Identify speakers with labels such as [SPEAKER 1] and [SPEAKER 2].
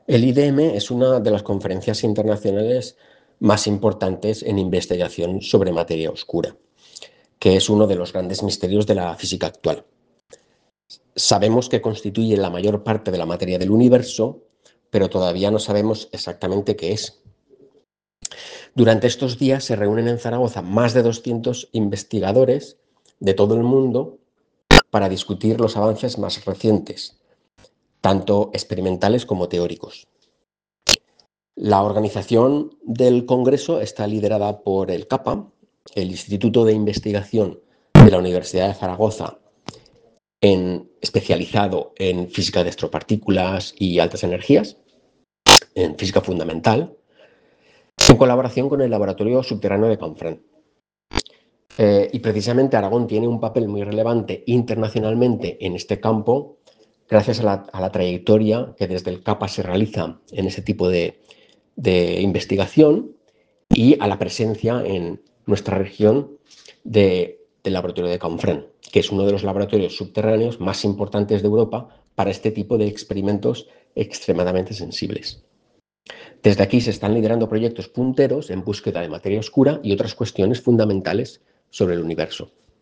[SPEAKER 1] El IDM es una de las conferencias internacionales más importantes en investigación sobre materia oscura, que es uno de los grandes misterios de la física actual. Sabemos que constituye la mayor parte de la materia del universo, pero todavía no sabemos exactamente qué es. Durante estos días se reúnen en Zaragoza más de 200 investigadores de todo el mundo para discutir los avances más recientes, tanto experimentales como teóricos. La organización del Congreso está liderada por el CAPA, el Instituto de Investigación de la Universidad de Zaragoza, especializado en física de astropartículas y altas energías, en física fundamental, en colaboración con el Laboratorio Subterráneo de Canfranc. Y precisamente Aragón tiene un papel muy relevante internacionalmente en este campo, gracias a la trayectoria que desde el CAPA se realiza en ese tipo de investigación y a la presencia en nuestra región del laboratorio de Canfranc, que es uno de los laboratorios subterráneos más importantes de Europa para este tipo de experimentos extremadamente sensibles. Desde aquí se están liderando proyectos punteros en búsqueda de materia oscura y otras cuestiones fundamentales sobre el universo.